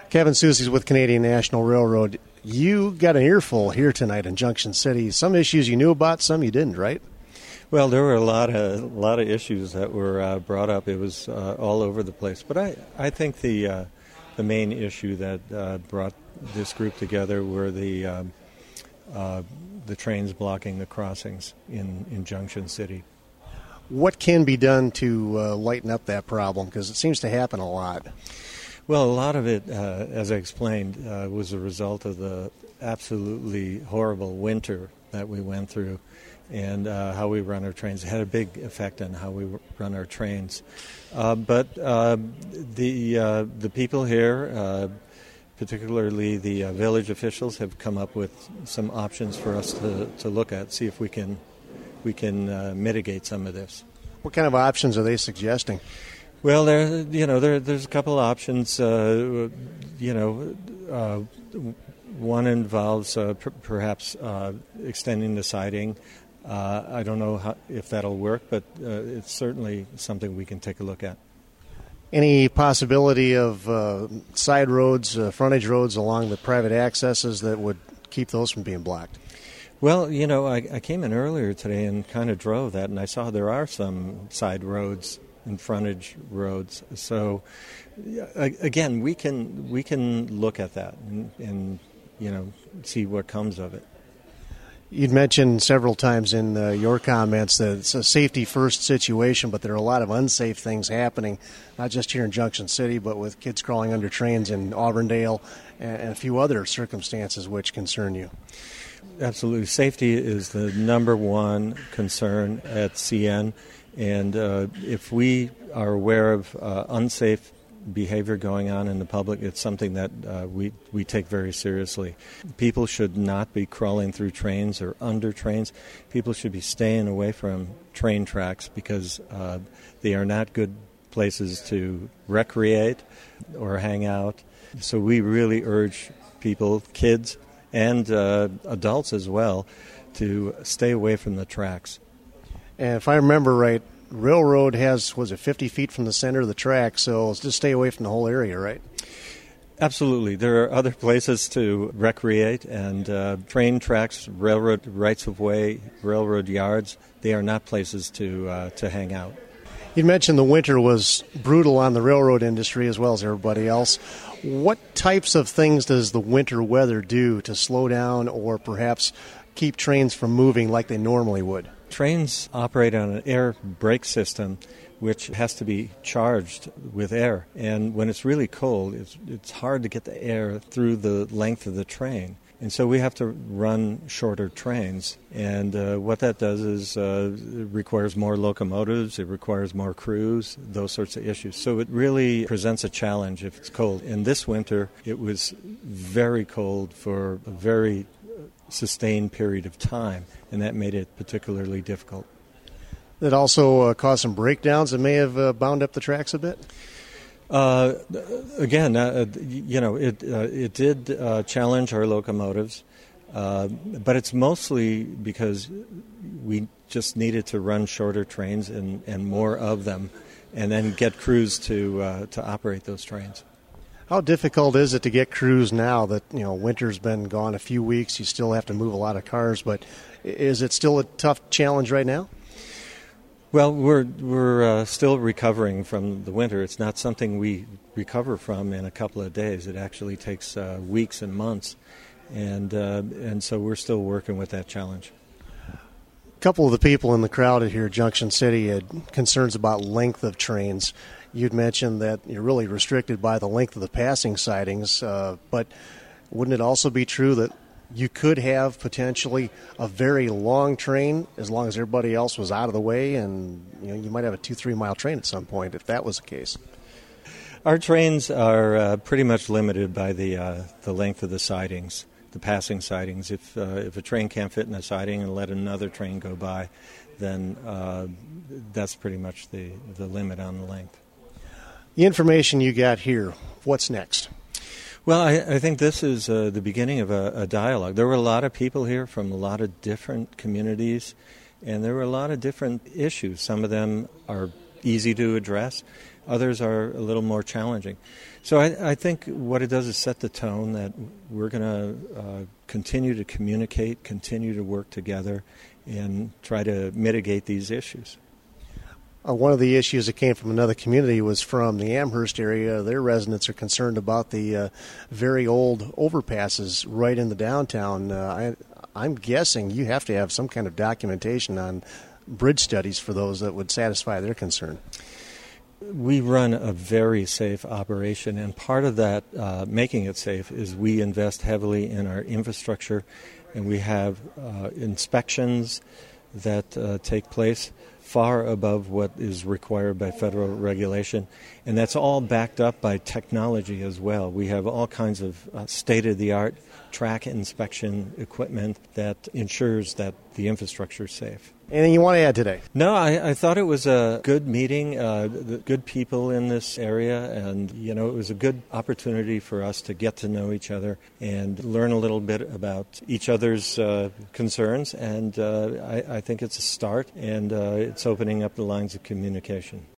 Kevin Soucy's with Canadian National Railroad. You got an earful here tonight in Junction City. Some issues you knew about, some you didn't, right? Well, there were a lot of issues that were brought up. It was all over the place. But I think the main issue that brought this group together were the trains blocking the crossings in Junction City. What can be done to lighten up that problem? Because it seems to happen a lot. Well, a lot of it, as I explained, was a result of the absolutely horrible winter that we went through and how we run our trains. It had a big effect on how we run our trains. But the people here, particularly the village officials, have come up with some options for us to look at, see if we can mitigate some of this. What kind of options are they suggesting? Well, there's a couple of options. One involves perhaps extending the siding. I don't know if that'll work, but it's certainly something we can take a look at. Any possibility of side roads, frontage roads along the private accesses that would keep those from being blocked? Well, I came in earlier today and kind of drove that, and I saw there are some side roads and frontage roads. So, again, we can look at that and see what comes of it. You'd mentioned several times in your comments that it's a safety-first situation, but there are a lot of unsafe things happening, not just here in Junction City, but with kids crawling under trains in Auburndale and a few other circumstances which concern you. Absolutely. Safety is the number one concern at CN, and if we are aware of unsafe behavior going on in the public, it's something that we take very seriously. People should not be crawling through trains or under trains. People should be staying away from train tracks because they are not good places to recreate or hang out. So we really urge people, kids and adults as well, to stay away from the tracks. And if I remember right, railroad has, 50 feet from the center of the track, so just stay away from the whole area, right? Absolutely. There are other places to recreate, and train tracks, railroad rights-of-way, railroad yards, they are not places to hang out. You mentioned the winter was brutal on the railroad industry as well as everybody else. What types of things does the winter weather do to slow down or perhaps keep trains from moving like they normally would? Trains operate on an air brake system which has to be charged with air. And when it's really cold, it's hard to get the air through the length of the train. And so we have to run shorter trains. And what that does is it requires more locomotives, it requires more crews, those sorts of issues. So it really presents a challenge if it's cold. And this winter, it was very cold for a very sustained period of time, and that made it particularly difficult. That also caused some breakdowns that may have bound up the tracks a bit? Again, it did challenge our locomotives, but it's mostly because we just needed to run shorter trains and more of them, and then get crews to operate those trains. How difficult is it to get crews now that winter's been gone a few weeks? You still have to move a lot of cars, but is it still a tough challenge right now? Well, we're still recovering from the winter. It's not something we recover from in a couple of days. It actually takes weeks and months, and so we're still working with that challenge. A couple of the people in the crowd here at Junction City had concerns about length of trains. You'd mentioned that you're really restricted by the length of the passing sidings, but wouldn't it also be true that you could have potentially a very long train as long as everybody else was out of the way, and you might have a 2-3 mile train at some point if that was the case? Our trains are pretty much limited by the length of the sidings, the passing sidings. If a train can't fit in a siding and let another train go by, then that's pretty much the limit on the length. The information you got here, what's next? Well, I think this is the beginning of a dialogue. There were a lot of people here from a lot of different communities, and there were a lot of different issues. Some of them are easy to address. Others are a little more challenging. So I think what it does is set the tone that we're going to continue to communicate, continue to work together, and try to mitigate these issues. One of the issues that came from another community was from the Amherst area. Their residents are concerned about the very old overpasses right in the downtown. I'm guessing you have to have some kind of documentation on bridge studies for those that would satisfy their concern. We run a very safe operation, and part of that, making it safe, is we invest heavily in our infrastructure, and we have inspections that take place far above what is required by federal regulation, and that's all backed up by technology as well. We have all kinds of state-of-the-art track inspection equipment that ensures that the infrastructure is safe. Anything you want to add today? No, I thought it was a good meeting, good people in this area, and it was a good opportunity for us to get to know each other and learn a little bit about each other's concerns, and I think it's a start, and it's opening up the lines of communication.